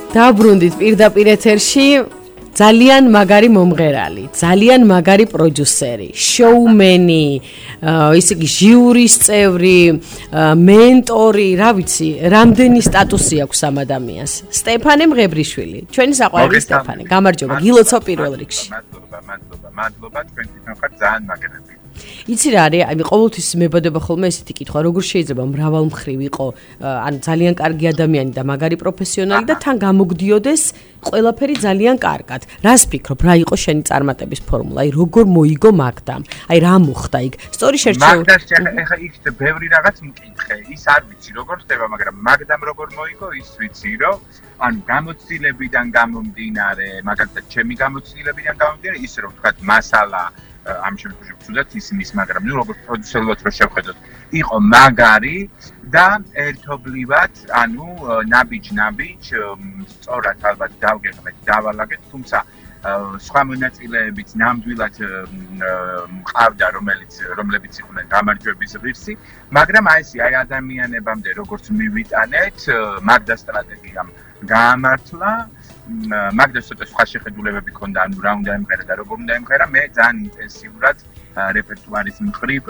დაბრუნდით პირდაპირ ეთერში ძალიან მაგარი მომღერალი, ძალიან მაგარი პროდიუსერი, შოუმენი, ისე იგი ჟიურის წევრი, მენტორი, რა ვიცი, რამდენი სტატუსი აქვს ამ ადამიანს. სტეფანე მღებრიშვილი, ჩვენი საყვარელი სტეფანე, გამარჯობა, გილოცავ პირველ რიგში. მადლობა, თქვენ თვითონ ხართ ძალიან მაგარები. იცი რა არის, აი ყოველთვის მებადება ხოლმე ესეთი კითხვა, როგორ შეიძლება მრავალმხრივ იყო, ან ძალიან კარგი ადამიანი და მაგარი პროფესიონალი და თან გამოგდიოდეს ყველაფერი ძალიან კარგად. რას ფიქრობ, რა იყო შენი წარმატების ფორმულა? აი როგორ მოიგო მაგდამ? აი რა მოხდა იქ? სწორი შერჩეულ. ეხა იქ ბევრი რაღაც მკითხე. ის არ ვიცი როგორ ხდება, მაგრამ მაგდამ როგორ მოიგო, ის ვიცი, რომ ანუ გამოცდილებიდან გამომდინარე, მაგალითად, ჩემი გამოცდილებიდან გამომდინარე, ის რომ ვთქვათ, მასალა ამ შემთხვევაში ვწუდათ ისმის, მაგრამ ნუ როგორც პროდიუსერულად რო შევხედოთ, იყო მაგარი და ერთობლივად, ანუ ნაბიჯ, სწორად ალბათ დავგეგმეთ, დავალაგეთ, თუმცა სხვა მონაწილეებიც ნამდვილად მყავდა, რომლებიც იყვნენ გამარჯვების ღირსი, მაგრამ აი ადამიანებამდე როგორც მივიტანეთ, მაგდა სტრატეგიამ გაამართლა. მაგდას ცოტა სხვა შეხედულებები ქონდა, ანუ რა უნდა ემღერა და როგორ უნდა ემღერა, მე ძალიან ინტენსიურად რეპერტუარის მხრივ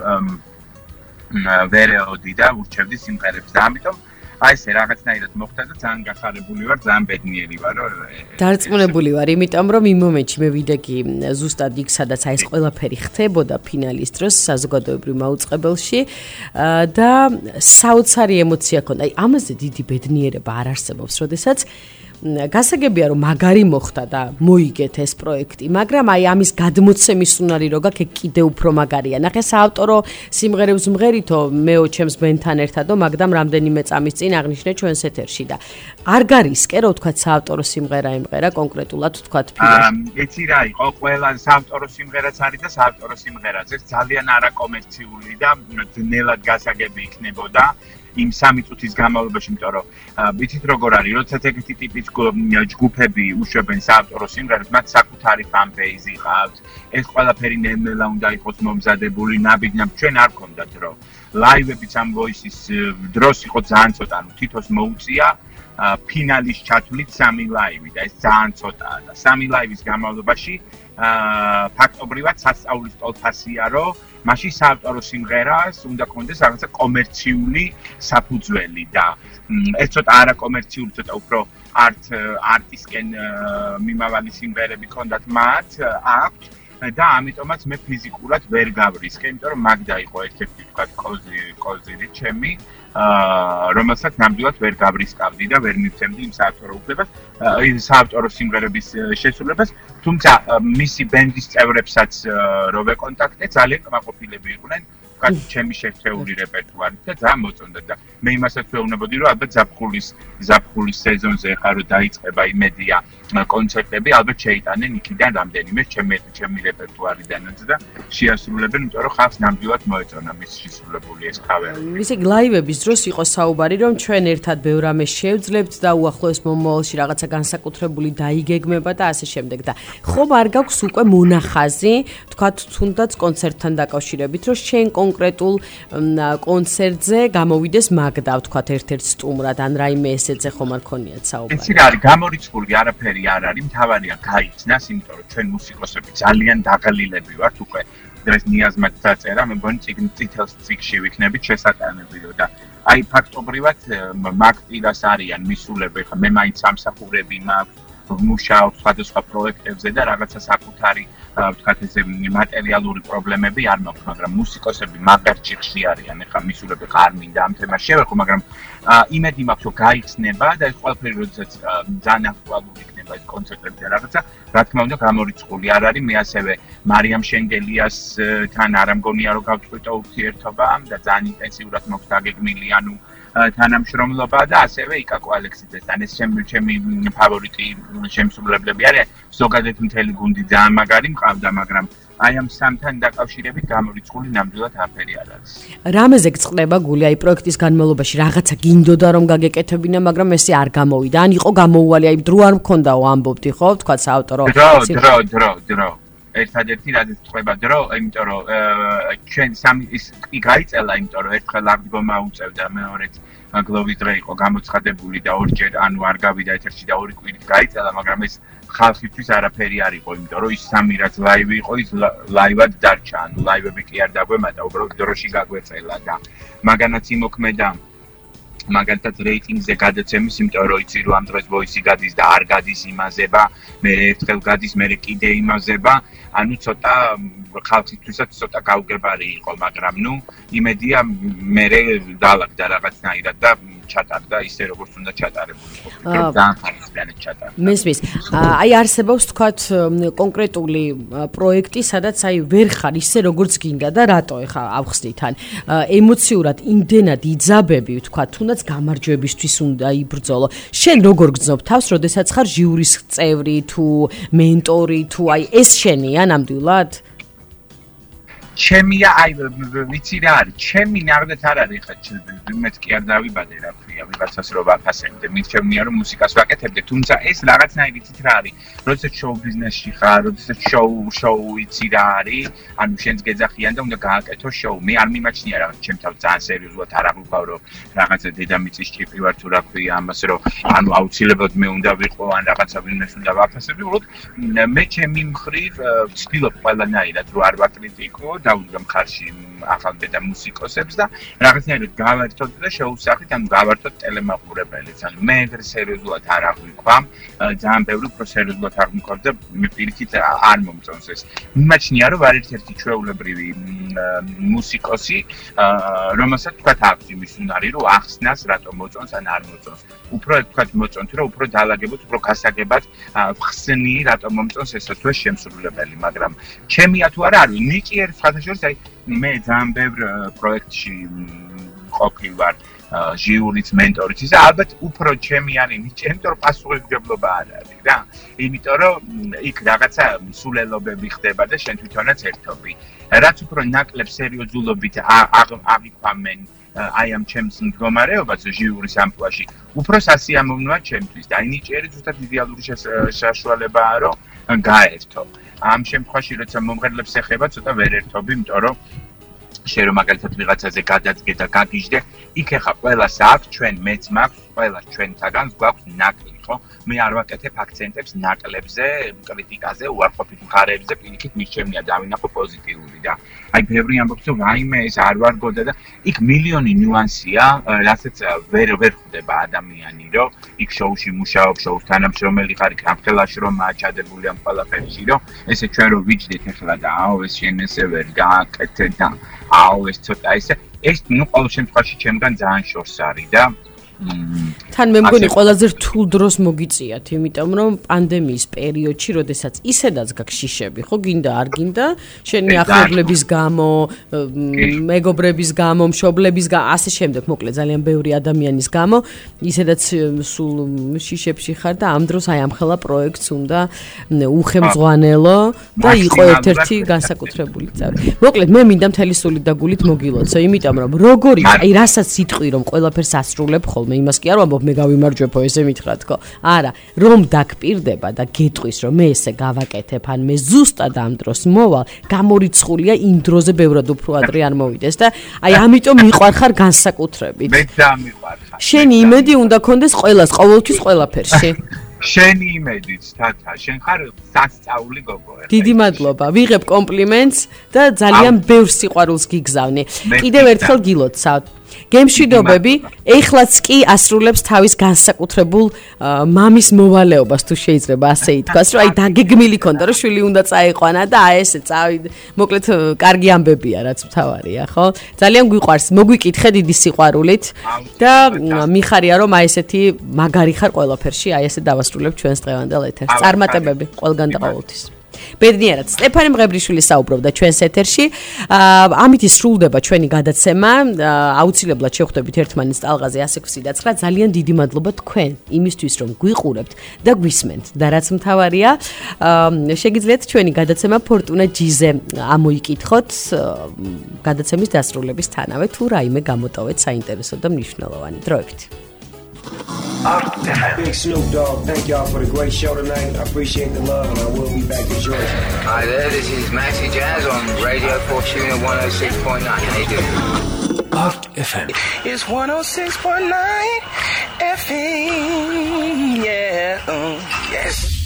ვერეოდი და ურჩევდი სიმღერებს და ამიტომ აი ესე რაღაცნაირად მოხდა და ძალიან გახარებული ვარ, ძალიან ბედნიერი ვარ, რომ დარწმუნებული ვარ, იმიტომ რომ იმ მომენტში მე ვიდექი ზუსტად იქ, სადაც აი ეს ყველაფერი ხდებოდა ფინალის დროს საზოგადოებრივ მაუწყებელში და საოცარი ემოცია ქონდა. აი ამაზე დიდი ბედნიერება არ არსებობს, როდესაც გასაგებია რომ მაგარი მოხდა და მოიგეთ ეს პროექტი, მაგრამ აი ამის გადმოცემის უნარი რო გაქვს კიდე უფრო მაგარია. ნახე საავტორო სიმღერებს მღერითო მეო ჩემს ბენთან ერთადო, მაგდამ რამდენიმე წამის წინ აღნიშნე ჩვენს ეთერში და არ გარისკე რო ვთქვათ საავტორო სიმღერა ემღერა კონკრეტულად ვთქვათ ფილმში. ეცი რა იყო, ყველა საავტორო სიმღერაც არის და საავტორო სიმღერაც ეს ძალიან არაკომერციული და ძნელად გასაგები იქნებოდა. იმ 3 წუთის განმავლობაში, იმიტომ რომ ვიცით როგორ არის, როდესაც ეგეთი ტიპის ჯგუფები უშვებენ საავტორო სიმღერებს, მათ საკუთარი ფან-ბეიზი ყავს. ეს ყველაფერი ნელ-ნელა უნდა იყოს მომზადებული, ნაბიჯ-ნაბიჯ, ჩვენ არ გქონდა დრო. ლაივებიც ამ ვოისის დროს იყო ძალიან ცოტა, ანუ თითოს მოუწია ფინალის ჩათვლით 3 ლაივი და ეს ძალიან ცოტაა და 3 ლაივის განმავლობაში ფაქტობრივად სასწაულის ტოლფასია, რომ მაშინ საავტორო სიმღერას უნდა კონდეს რაღაცა კომერციული საფუძველი და ეს ცოტა არაკომერციული, ცოტა უფრო არტისკენ მიმავალი სიმღერები კონდათ მათ აქვთ და ამიტომაც მე ფიზიკურად ვერ გავრისკე, იმიტომ რომ მაგდა იყო ერთ-ერთი ვთქვათ კოზირი ჩემი, რომელსაც ნამდვილად ვერ გავრისკავდი და ვერ მივცემდი იმ საავტორო უფლებას, საავტორო სიმღერების შესრულებას, თუმცა მისი ბენდის წევრებსაც რო ვეკონტაქტე, ძალიან კმაყოფილები იყვნენ, ვთქვათ, ჩემი შეერთეული რეპერტუარით და ძალიან მოწონდა და მე იმასაც ვეუბნებოდი, რომ ალბათ ზაფხულის სეზონზე ხარ რომ დაიწყება იმედია კონცერტები, ალბათ შეიტანენ იქიდან რამდენიმე ჩემი რეპერტუარიდანაც და შეასრულებენ, იმიტომ რომ ხალხს ნამდვილად მოეწონა მის შესრულებული ეს ქავერი. ისე ლაივების დროს იყო საუბარი, რომ ჩვენ ერთად ბევრ ამას შევძლებთ და უახლოეს მომავალში რაღაცა განსაკუთრებული დაიგეგმება და ასე შემდეგ და ხომ არ გაქვს უკვე მონახაზი, თქვათ, თუნდაც კონცერტთან დაკავშირებით, რომ შენ კონკრეტულ კონცერტზე გამოვიდეს მაგდა, ვთქვათ, ერთ-ერთ სტუმრად, ან რაიმე ესეზე ხომ არ ქონიათ საუბარი. ეს არის გამორიცხული არაფერი არ არის, მთავარია გაიცნას, იმიტომ რომ ჩვენ მუსიკოსები ძალიან დაღლილები ვართ უკვე დღეს ნიაზმად დაწერა, მე მგონი წითელ წიგნში ვიქნებით შესატანებიო და აი ფაქტობრივად მაგპირას არიან მისულები, ხა მე მაინც სამსახურები მაქვს, ვმუშაობ სხვადასხვა პროექტებზე და რაღაცა საკუთარი ვთქვათ ესე მატერიალური პრობლემები არ მაქვს, მაგრამ მუსიკოსები მაგარ ჭიხში არიან, ეხა მისულები ხარ მინდა ამ თემას შევეხო, მაგრამ იმედი მაქვს რომ გაიხსნება და ეს ყველაფერი როდესაც ძალიან აქტუალური იქნება ეს კონცერტები და რაღაცა, რა თქმა უნდა გამორიცხული არ არის, მე ასევე მარიამ შენგელიასთან არ ამგონია რომ გავწყვიტო ურთიერთობა და ძალიან ინტენსიურად მაქვს დაგეგმილი, ანუ თანამშრომლობა და ასევე იკაკო ალექსიძესთან ეს ჩემი ფავორიტი შემსრულებლები არის. ზოგადად მთელი გუნდი ძალიან მაგარი მყავდა, მაგრამ აი ამ სამთან დაკავშირებით გამორიცხული ნამდვილად არაფერი არ არის. რამეზე გწყდება გული, აი პროექტის განმავლობაში რაღაცა გინდოდა რომ გაგეკეთებინა, მაგრამ ესე არ გამოვიდა. ან იყო გამოუვალი, აი დრო არ მქონდაო ამბობდი, ხო? თქვათ საავტორო. დრო. ერთადერთი რადგან წდება დრო, იმიტომ რომ ჩვენ სამი ის გაიწელა, იმიტომ რომ ერთხელ აღდგომა უწევდა, მეორეც გლოვის დღე იყო გამოცხადებული და ორჯერ ანუ არ გავიდა ეთერში და 2 კვირით გაიწელა, მაგრამ ეს ხალხისთვის არაფერი არ იყო, იმიტომ რომ ის სამი რაც ლაივი იყო, ის ლაივად დარჩა, ანუ ლაივები კი არ დაგვემატა, უბრალოდ დროში გაგვეწელა და მაგანაც იმოქმედა მაგალითად რეიტინგზე გადაცემის, იმიტომ რომ იცი რომ ამ დღეს ვოისი გადის და არ გადის იმაზება, მე ერთხელ გადის, მე კიდე იმაზება, ანუ ცოტა ხალხისთვისაც ცოტა გაუგებარი იყო, მაგრამ ნუ იმედია მე დაალაგდა რაღაცნაირად და ჩატარდა ისე როგორც უნდა ჩატარებული ყოფილიყო, ძალიან ხარისხიანად ჩატარდა. მესმის. აი არსებობს თქვათ კონკრეტული პროექტი, სადაც აი ვერ ხარ ისე როგორც გინდა და რატო ეხა ავხსნით ან ემოციურად იმდენად იძაბები თქვათ, თუნდაც გამარჯვებისთვის უნდა იბრძოლო. შენ როგორ გძნობ თავს, როდესაც ხარ ჟიურის წევრი თუ მენტორი თუ აი ეს შენია ნამდვილად? ჩემია, აი ვიცი რა არის, ჩემი ნაღდათ არ არის ხა მეც კი არ დავიბადე რა ქვია, ვიღაცას რო ვაფასებდე, მიჩვენია რომ მუსიკას ვაკეთებდე, თუმცა ეს რაღაცნაირად იცით რა არის, როდესაც შოუ ბიზნესში ხარ, როდესაც შოუ იცი რა არის, ანუ შენს გეძახიან და უნდა გააკეთო შოუ, მე არ მიმაჩნია რაღაც ჩემ თავს ძალიან სერიოზულად არ აღვიქვა რომ რაღაცა დედამიწის ჭიპი ვარ თუ რა ქვია, ამას რომ ანუ აუცილებლად მე უნდა ვიყო ან რაღაცა ბიზნეს უნდა ვაფასებდი, უბრალოდ მე ჩემი მხრივ ვცდილობ ყველანაირად რომ არ ვაკრიტიკო დავუდგა მხარში ახალბედა მუსიკოსებს და რაღაცნაირად გავართოთ და შეუსახით, ანუ გავართოთ ტელემაყურებელიც. ანუ მე ეგრე სერიოზულად არ აღვიქვა, ძალიან ბევრი უფრო სერიოზულად აღვიქვამ და მე პირიქით არ მომწონს ეს. მიმაჩნია რომ არ ერთ-ერთი ჩვეულებრივი მუსიკოსი, რომელსაც თქვათ აქვს იმის უნარი, რომ ახსნას რატომ მოწონს ან არ მოწონს. უფრო თქვათ მოწონთ, რომ უფრო დაალაგებოთ, უფრო გასაგებად ხსნი რატომ მომწონს ესა თუ ეს შემსრულებელი, მაგრამ ჩემია თუ არა არის, ნიკი ერთ ხათაშორის აი მე ძალიან ბევრ პროექტში ყოფილვარ ჟიურიც, მენტორიც და ალბათ უფრო ჩემი არის ნიჭი, იმიტომ რომ პასუხისმგებლობა არ არის რა. იმიტომ რომ იქ რაღაცა სულელობები ხდება და შენ თვითონაც ერთობი. რაც უფრო ნაკლებ სერიოზულობით აღიქვამენ აი ამ ჩემს მდგომარეობას ჟიურის ამპლუაში, უფრო სასიამოვნოა ჩემთვის და აი ნიჭიერი ზუსტად იდეალური საშუალებაა რომ გაერთო. ამ შემთხვევაში როცა მომღერლებს ეხება, ცოტა ვერ ერთობ, იმიტომ რომ შენ რომ მაგალითად ვიღაცაზე გადადგე და გაგიჟდე, იქ ეხა ყველას აქვს, ჩვენ მეც მაქვს, ყველას ჩვენთაგანს გვაქვს ნაკლი, ხო? მე არ ვაკეთებ აქცენტებს ნაკლებზე, კრიტიკაზე, უარყოფით მხარეებზე, პირიქით მირჩევნია დავინახო პოზიტიური და აი ბევრი ამბობს რომ რაიმე ეს არ ვარგოდა და იქ მილიონი ნიუანსია, რასაც ვერ ხვდება ადამიანი, რომ იქ შოუში მუშაობს, შოუს თანამშრომელი ხარ, იქ ამხელაში რომ მაჩადებული ამ ყველაფერში, რომ ესე ჩვენ რომ ვიჯდეთ ახლა და აუ ეს შენ ესე ვერ გააკეთე და აუ ეს ცოტა ეს ნუ ყოველ შემთხვევაში ჩემგან ძალიან შორს არის და თან მე მგონი ყველაზე რთულ დროს მოგიწიათ, იმიტომ რომ პანდემიის პერიოდში, როდესაც ისედაც გაქვს შიშები, ხო, გინდა არ გინდა, შენი ახლობლების გამო, მეგობრების გამო, მშობლების გამო, ასე შემდეგ, მოკლედ ძალიან ბევრი ადამიანის გამო, ისედაც სულ შიშებში ხარ და ამ დროს აი ამხელა პროექტს უნდა უხემძღვანელო და იყო ერთ-ერთი განსაკუთრებული წევრი. მოკლედ მე მინდა მთელი სულით და გულით მოგილოცო, იმიტომ რომ როგორი, აი რასაც სიტყვი რომ ყველაფერს ასრულებ ხოლმე იმას კი არ ვამბობ მე გავიმარჯვებო ესე მითხრა თქო. არა, რომ დაგპირდება და გეტყვის რომ მე ესე გავაკეთებ, ან მე ზუსტად ამ დროს მოვალ, გამორიცხულია იმ დროზე ბევრად უფრო ადრე არ მოვიდეს და აი ამიტომ მიყვარხარ განსაკუთრებით. მე დამიყვარხარ. შენი იმედი უნდა კონდეს ყველას, ყოველთვის ყველაფერში. შენი იმედიც, თათა, შენ ხარ სასწაული გოგო. დიდი მადლობა. ვიღებ კომპლიმენტს და ძალიან ბევრ სიყვარულს გიგზავნე. კიდევ ერთხელ გილოცავთ. გემშვიდობები, ეხლაც კი ასრულებს თავის განსაკუთრებულ მამის მოვალეობას, თუ შეიძლება ასე ითქვას, რომ აი დაგეგმილი ქონდა, რომ შვილი უნდა წაიყვანა და აი ესე წავიდე. მოკლედ კარგი ამბებია, რაც მთავარია, ხო? ძალიან გვიყვარს, მოგვიკითხე დიდი სიყვარულით და მიხარია, რომ აი ესეთი მაგარი ხარ ყველაფერში, აი ესე დავასრულებ ჩვენს დღევანდელ ეთერს. წარმატებები ყველგან და ყოველთვის. ბედნიერად სტეფანე მღებრიშვილი საუბრობდა ჩვენს ეთერში. ამით სრულდება ჩვენი გადაცემა. აუცილებლად შევხვდებით ერთმანეთს ტალღაზე 106.9. ძალიან დიდი მადლობა თქვენ იმისთვის რომ გვიყურებთ და გვისმენთ და რაც მთავარია, შეგიძლიათ ჩვენი გადაცემა ფორტუნა ჯიზე ამოიკითხოთ გადაცემის დასრულებისთანავე თუ რაიმე გამოტოვეთ საინტერესო და მნიშვნელოვანი. დროებით. Big Snoop Dogg, thank y'all for the great show tonight. I appreciate the love and I will be back to Georgia. Hi there, this is Maxi Jazz on Radio Fortuna 106.9. How you doing? Spark FM. It's 106.9 FM. Yeah. Yes.